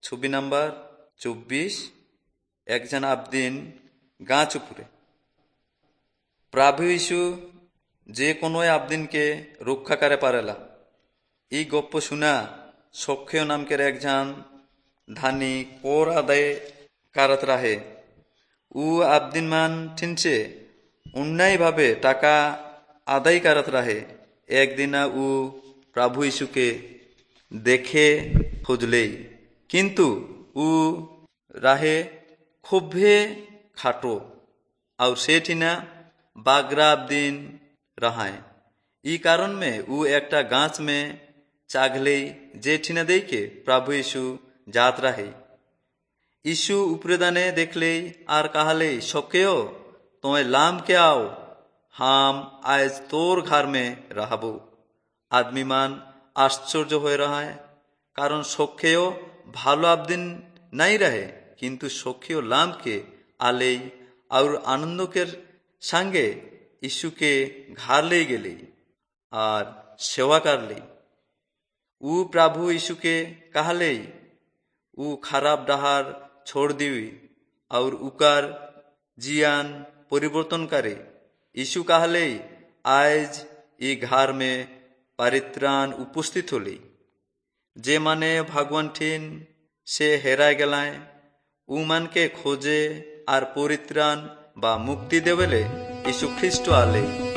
ছবি নাম্বার 24। একজন আবদিন গাছ উপরে। প্রভু যীশু যে কোনো আবদিনকে রক্ষা করে পারেলা। এই গপ্প শুনা সক্ষেয় নামকের একজন ধানি কর আদায় কারত রাহে। উ আবদিন মান ঠিনছে অন্যায়ভাবে টাকা আদায় কারত রাহে। একদিনা উ প্রভু যীশুকে দেখে খুঁজলেই, কিন্তু উ রাহে খুবই খাটো और सेठिना बागरा दिन रहाय। ई कारण में उ एकटा गाछ में चागले जे ठिना दे के प्रभु यीशु जात रहे। यीशु उपरेदाने देखले आर कहले, सकेओ तोय लाम के आओ, हम आज तोर घर में रहबो। आदमी मान आश्चर्य हो रहा है, कारण सखेओ भालो आबदिन नहीं रहे, किंतु सखेओ लाम के आले और आनंद के संगे यीशु के घर ले गेले और सेवा कर ले। उ प्रभु यीशु के कहले उ खराब डहार छोड़ दीवी और उकार जियान परिवर्तन करे। यीशु कहले आज ये घर में परित्राण उपस्थित होले। जे माने भगवान ठीन से हेरा गलाय उ मान के खोजे আর পরিত্রাণ বা মুক্তি দেবেলে যীশু খ্রিস্ট আলে।